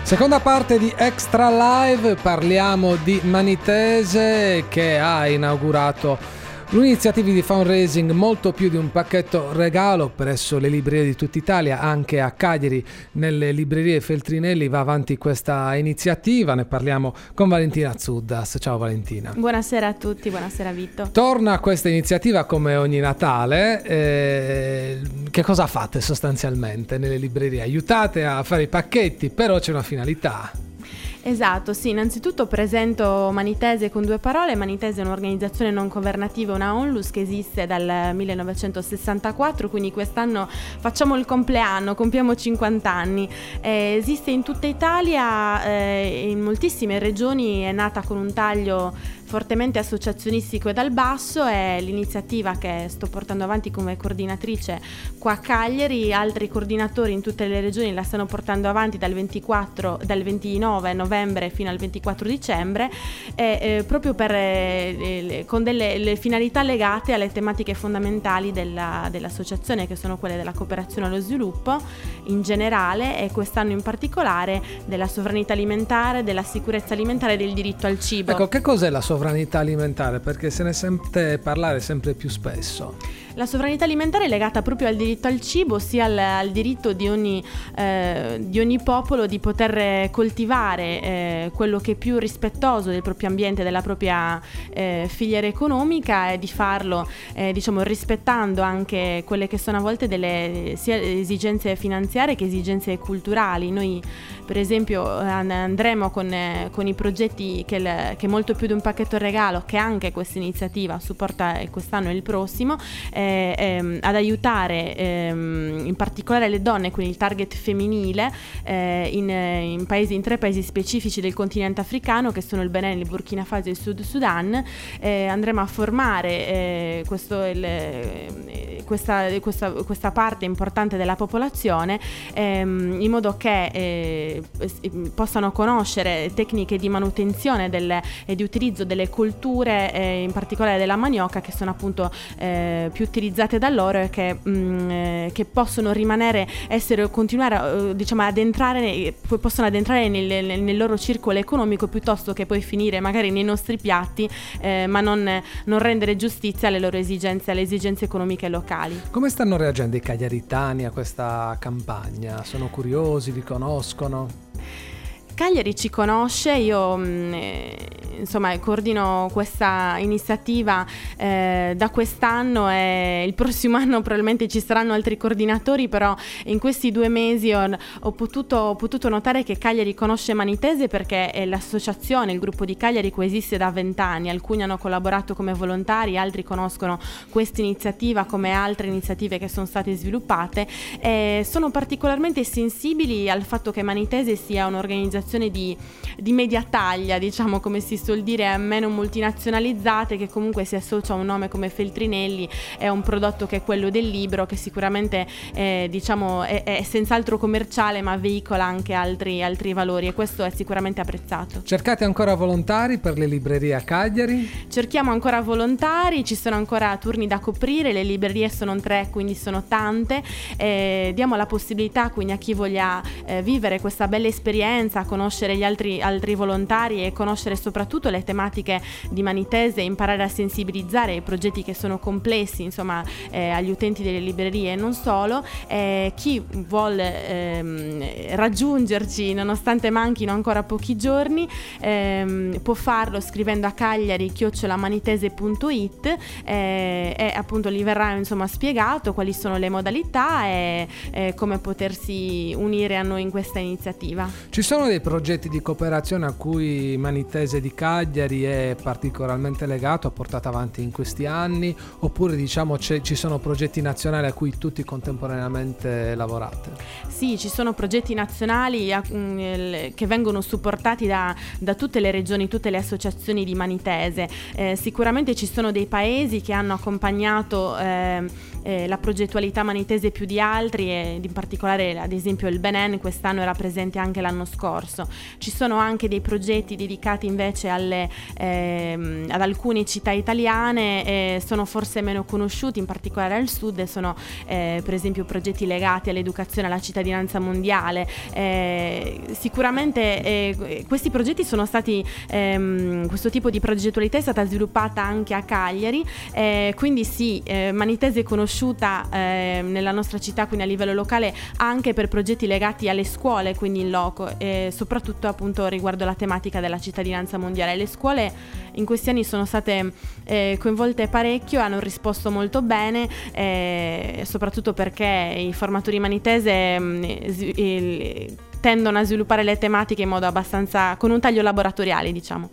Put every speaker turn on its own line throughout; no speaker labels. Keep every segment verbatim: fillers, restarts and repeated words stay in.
Seconda parte di Extra Live, parliamo di Manitese che ha inaugurato l'iniziativa di fundraising Molto più di un pacchetto regalo presso le librerie di tutta Italia. Anche a Cagliari nelle librerie Feltrinelli va avanti questa iniziativa, ne parliamo con Valentina Zuddas. Ciao Valentina.
Buonasera a tutti, buonasera Vitto.
Torna questa iniziativa come ogni Natale, eh, che cosa fate sostanzialmente nelle librerie? Aiutate a fare i pacchetti, però c'è una finalità.
Esatto, sì, innanzitutto presento Manitese con due parole. Manitese è un'organizzazione non governativa, una ONLUS che esiste dal millenovecentosessantaquattro, quindi quest'anno facciamo il compleanno, compiamo cinquanta anni. Eh, esiste in tutta Italia, eh, in moltissime regioni, è nata con un taglio fortemente associazionistico e dal basso. È l'iniziativa che sto portando avanti come coordinatrice qua a Cagliari. Altri coordinatori in tutte le regioni la stanno portando avanti dal ventiquattro, dal ventinove novembre fino al ventiquattro dicembre, e, eh, proprio per, eh, le, con delle le finalità legate alle tematiche fondamentali della, dell'associazione, che sono quelle della cooperazione allo sviluppo in generale, e quest'anno in particolare della sovranità alimentare, della sicurezza alimentare e del diritto al cibo.
Ecco, che cos'è la sovranità alimentare? Perché se ne sente parlare sempre più spesso.
La sovranità alimentare è legata proprio al diritto al cibo, sia al, al diritto di ogni, eh, di ogni popolo di poter coltivare eh, quello che è più rispettoso del proprio ambiente, della propria eh, filiera economica, e di farlo eh, diciamo rispettando anche quelle che sono a volte delle sia esigenze finanziarie che esigenze culturali. Noi per esempio andremo con, eh, con i progetti che, il, che Molto più di un pacchetto regalo, che anche questa iniziativa supporta quest'anno e il prossimo, eh, ehm, ad aiutare ehm, in particolare le donne, quindi il target femminile, eh, in, in paesi, in tre paesi specifici del continente africano, che sono il Benin, il Burkina Faso e il Sud Sudan. Eh, andremo a formare eh, questo, il, eh, questa, questa, questa parte importante della popolazione ehm, in modo che eh, possano conoscere tecniche di manutenzione del, e di utilizzo delle colture, eh, in particolare della manioca, che sono appunto eh, più utilizzate da loro e che, mh, eh, che possono rimanere, essere, continuare eh, diciamo ad entrare, poi possono addentrare nel, nel, nel loro circolo economico, piuttosto che poi finire magari nei nostri piatti, eh, ma non, non rendere giustizia alle loro esigenze, alle esigenze economiche locali.
Come stanno reagendo i cagliaritani a questa campagna? Sono curiosi, li conoscono?
Cagliari ci conosce, io mh, eh, insomma coordino questa iniziativa eh, da quest'anno, e il prossimo anno probabilmente ci saranno altri coordinatori, però in questi due mesi ho, ho, potuto, ho potuto notare che Cagliari conosce Manitese, perché è l'associazione, il gruppo di Cagliari coesiste da vent'anni. Alcuni hanno collaborato come volontari, altri conoscono questa iniziativa come altre iniziative che sono state sviluppate, e sono particolarmente sensibili al fatto che Manitese sia un'organizzazione Di, di media taglia, diciamo, come si suol dire, meno multinazionalizzate, che comunque si associa a un nome come Feltrinelli, è un prodotto che è quello del libro, che sicuramente eh, diciamo è, è senz'altro commerciale, ma veicola anche altri, altri valori, e questo è sicuramente apprezzato.
Cercate ancora volontari per le librerie a Cagliari?
Cerchiamo ancora volontari, ci sono ancora turni da coprire, le librerie sono tre, quindi sono tante. Eh, diamo la possibilità quindi a chi voglia eh, vivere questa bella esperienza, conoscere gli altri, altri volontari e conoscere soprattutto le tematiche di Manitese, imparare a sensibilizzare i progetti che sono complessi, insomma, eh, agli utenti delle librerie e non solo. Eh, chi vuole ehm, raggiungerci, nonostante manchino ancora pochi giorni, ehm, può farlo scrivendo a cagliari chiocciola manitese punto it, eh, e appunto gli verrà insomma spiegato quali sono le modalità e eh, come potersi unire a noi in questa iniziativa.
Ci sono dei progetti di cooperazione a cui Manitese di Cagliari è particolarmente legato, ha portato avanti in questi anni, oppure diciamo c'è, ci sono progetti nazionali a cui tutti contemporaneamente lavorate?
Sì, ci sono progetti nazionali a, mh, che vengono supportati da, da tutte le regioni, tutte le associazioni di Manitese. Eh, sicuramente ci sono dei paesi che hanno accompagnato eh, eh, la progettualità manitese più di altri, e in particolare ad esempio il Benen quest'anno era presente anche l'anno scorso. Ci sono anche dei progetti dedicati invece alle, ehm, ad alcune città italiane, eh, sono forse meno conosciuti, in particolare al sud, e sono eh, per esempio progetti legati all'educazione, alla cittadinanza mondiale. Eh, sicuramente eh, questi progetti sono stati, ehm, questo tipo di progettualità è stata sviluppata anche a Cagliari, eh, quindi sì, eh, Manitese è conosciuta eh, nella nostra città, quindi a livello locale, anche per progetti legati alle scuole, quindi in loco, e soprattutto appunto riguardo la tematica della cittadinanza mondiale. Le scuole in questi anni sono state eh, coinvolte parecchio, hanno risposto molto bene, eh, soprattutto perché i formatori manitese mh, eh, tendono a sviluppare le tematiche in modo abbastanza, con un taglio laboratoriale, diciamo.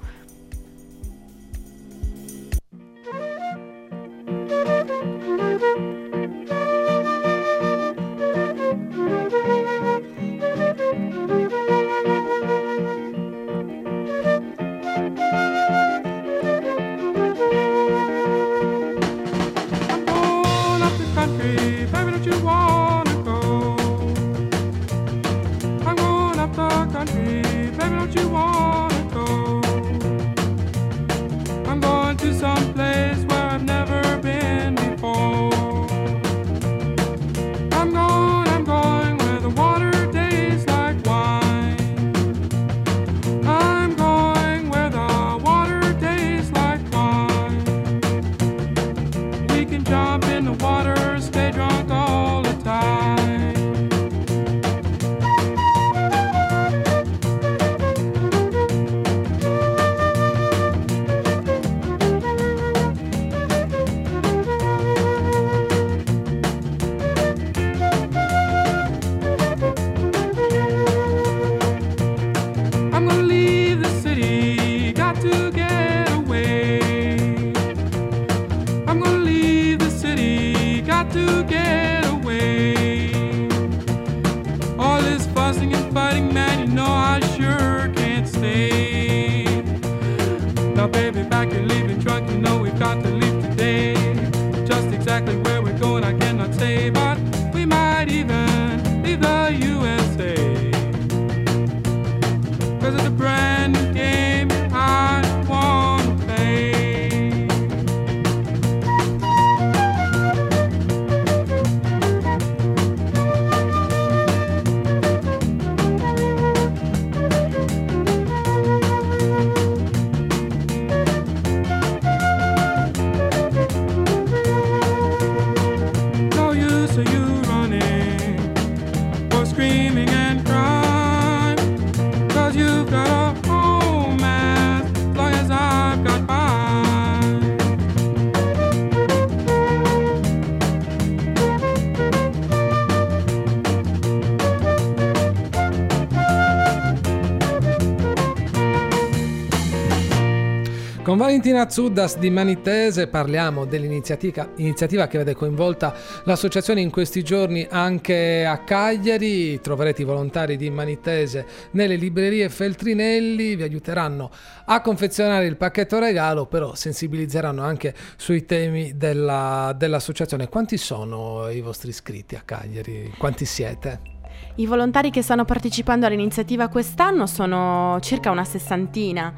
Con Valentina Zuddas di Manitese parliamo dell'iniziativa iniziativa che vede coinvolta l'associazione in questi giorni anche a Cagliari. Troverete i volontari di Manitese nelle librerie Feltrinelli, vi aiuteranno a confezionare il pacchetto regalo, però sensibilizzeranno anche sui temi della, dell'associazione. Quanti sono i vostri iscritti a Cagliari? Quanti siete?
I volontari che stanno partecipando all'iniziativa quest'anno sono circa una sessantina,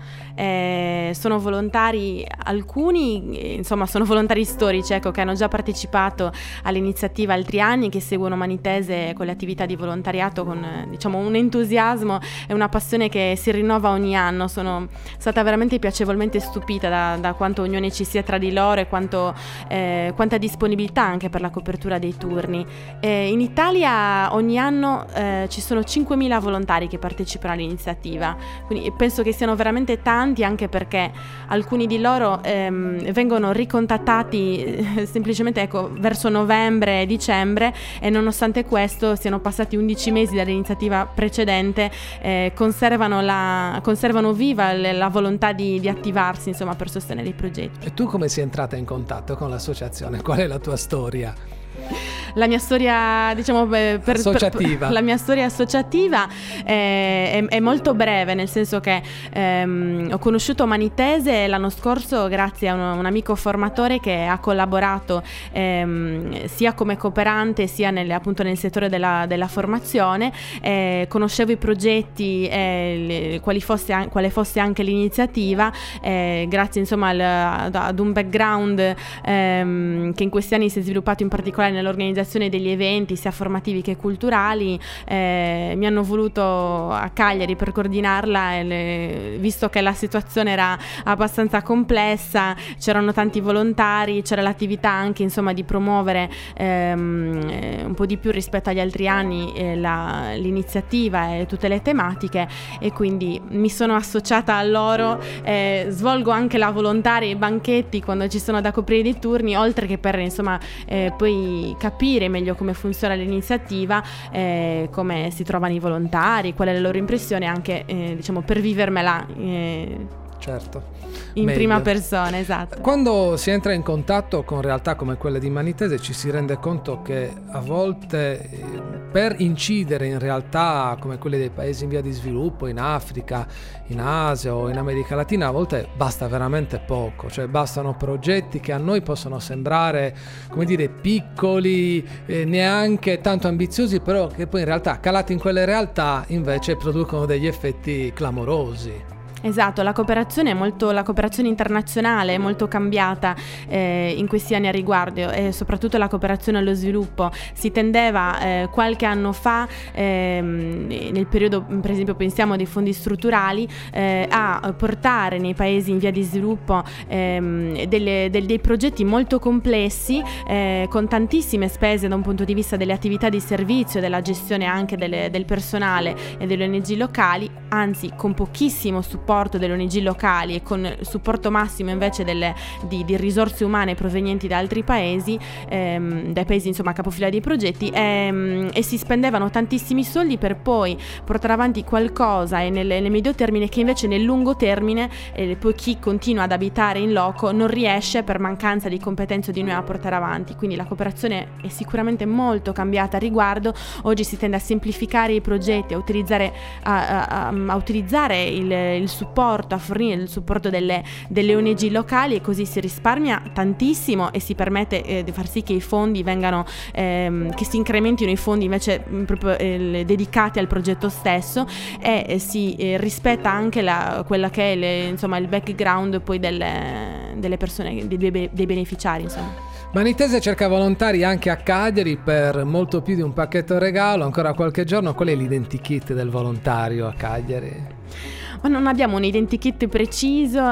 eh, sono volontari, alcuni insomma sono volontari storici, ecco, che hanno già partecipato all'iniziativa altri anni, che seguono Manitese con le attività di volontariato con diciamo un entusiasmo e una passione che si rinnova ogni anno. Sono stata veramente piacevolmente stupita da, da quanto unione ci sia tra di loro e quanto, eh, quanta disponibilità anche per la copertura dei turni. Eh, in Italia ogni anno Eh, ci sono cinquemila volontari che partecipano all'iniziativa, quindi penso che siano veramente tanti, anche perché alcuni di loro ehm, vengono ricontattati eh, semplicemente ecco, verso novembre e dicembre, e nonostante questo siano passati undici mesi dall'iniziativa precedente, eh, conservano, la, conservano viva le, la volontà di, di attivarsi insomma per sostenere i progetti.
E tu come sei entrata in contatto con l'associazione? Qual è la tua storia?
la mia storia, diciamo, per,
associativa.
Per, la mia storia associativa è, è, è molto breve, nel senso che ehm, ho conosciuto Manitese l'anno scorso grazie a un, un amico formatore che ha collaborato ehm, sia come cooperante sia nel, appunto nel settore della, della formazione. Eh, conoscevo i progetti, eh, le, quali fosse, quale fosse anche l'iniziativa, eh, grazie insomma al, ad un background ehm, che in questi anni si è sviluppato in particolare nell'organizzazione degli eventi sia formativi che culturali. Eh, mi hanno voluto a Cagliari per coordinarla, e le, visto che la situazione era abbastanza complessa, c'erano tanti volontari, c'era l'attività anche insomma di promuovere ehm, un po' di più rispetto agli altri anni eh, la, l'iniziativa e tutte le tematiche, e quindi mi sono associata a loro. Eh, svolgo anche la volontaria ai banchetti quando ci sono da coprire dei turni, oltre che per insomma eh, poi capire meglio come funziona l'iniziativa, eh, come si trovano i volontari, qual è la loro impressione, anche eh, diciamo per vivermela eh,
certo
in
meglio.
Prima persona, esatto.
Quando si entra in contatto con realtà come quelle di Manitese ci si rende conto che a volte per incidere in realtà come quelle dei paesi in via di sviluppo, in Africa, in Asia o in America Latina, a volte basta veramente poco, cioè bastano progetti che a noi possono sembrare, come dire, piccoli, eh, neanche tanto ambiziosi, però che poi in realtà calati in quelle realtà invece producono degli effetti clamorosi.
Esatto, la cooperazione è molto, la cooperazione internazionale è molto cambiata eh, in questi anni a riguardo, e soprattutto la cooperazione allo sviluppo. Si tendeva eh, qualche anno fa, ehm, nel periodo, per esempio pensiamo dei fondi strutturali, eh, a portare nei paesi in via di sviluppo ehm, delle, del, dei progetti molto complessi, eh, con tantissime spese da un punto di vista delle attività di servizio, della gestione anche delle, del personale e delle O N G locali, anzi con pochissimo supporto delle O N G locali e con supporto massimo invece delle, di, di risorse umane provenienti da altri paesi, ehm, dai paesi insomma capofila dei progetti, ehm, e si spendevano tantissimi soldi per poi portare avanti qualcosa e nel, nel medio termine che invece nel lungo termine eh, poi chi continua ad abitare in loco non riesce per mancanza di competenze di noi a portare avanti. Quindi la cooperazione è sicuramente molto cambiata a riguardo. Oggi si tende a semplificare i progetti, a utilizzare, a, a, a utilizzare il, il supporto, a fornire il supporto delle, delle O N G locali, e così si risparmia tantissimo e si permette eh, di far sì che i fondi vengano, ehm, che si incrementino i fondi invece mh, proprio eh, dedicati al progetto stesso, e eh, si eh, rispetta anche la, quella che è le, insomma il background poi delle, delle persone, dei, dei beneficiari insomma.
Manitese cerca volontari anche a Cagliari per molto più di un pacchetto regalo. Ancora qualche giorno, qual è l'identikit del volontario a Cagliari?
Ma non abbiamo un identikit preciso,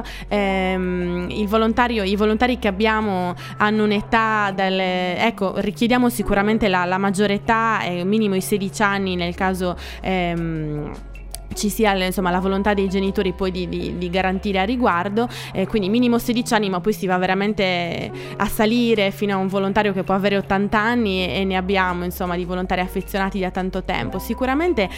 ehm, il volontario, i volontari che abbiamo hanno un'età del, ecco, richiediamo sicuramente la, la maggiore età, eh, minimo i sedici anni nel caso ehm, ci sia insomma la volontà dei genitori poi di, di, di garantire a riguardo, eh, quindi minimo sedici anni, ma poi si va veramente a salire fino a un volontario che può avere ottanta anni, e, e ne abbiamo insomma di volontari affezionati da tanto tempo. Sicuramente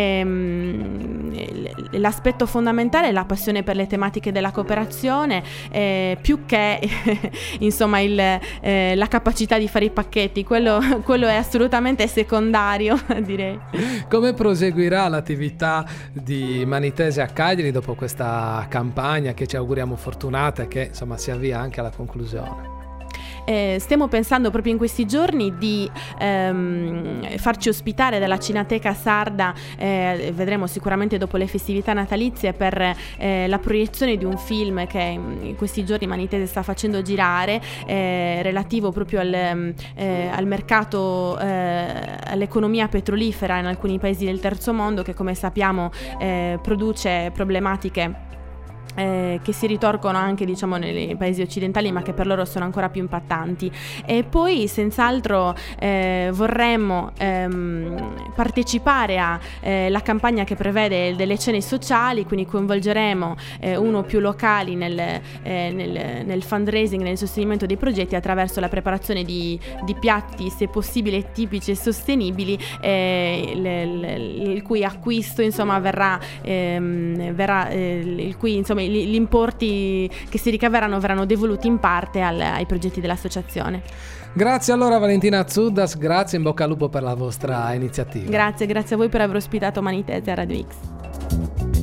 ehm, l'aspetto fondamentale è la passione per le tematiche della cooperazione, eh, più che insomma il, eh, la capacità di fare i pacchetti, quello, quello è assolutamente secondario direi.
Come proseguirà l'attività di Manitese a Cagliari dopo questa campagna che ci auguriamo fortunata e che insomma si avvia anche alla conclusione?
Eh, stiamo pensando proprio in questi giorni di ehm, farci ospitare dalla Cineteca Sarda, eh, vedremo sicuramente dopo le festività natalizie, per eh, la proiezione di un film che in questi giorni Manitese sta facendo girare, eh, relativo proprio al, eh, al mercato, eh, all'economia petrolifera in alcuni paesi del terzo mondo, che come sappiamo eh, produce problematiche Eh, che si ritorcono anche diciamo nei paesi occidentali, ma che per loro sono ancora più impattanti. E poi senz'altro eh, vorremmo ehm, partecipare a eh, la campagna che prevede delle cene sociali, quindi coinvolgeremo eh, uno o più locali nel, eh, nel, nel fundraising, nel sostenimento dei progetti attraverso la preparazione di, di piatti, se possibile tipici e sostenibili, eh, le, le, il cui acquisto insomma verrà, ehm, verrà eh, il cui insomma insomma gli importi che si ricaveranno verranno devoluti in parte al, ai progetti dell'associazione.
Grazie allora Valentina Zuddas, grazie, in bocca al lupo per la vostra iniziativa.
Grazie, grazie a voi per aver ospitato Manitese a Radio X.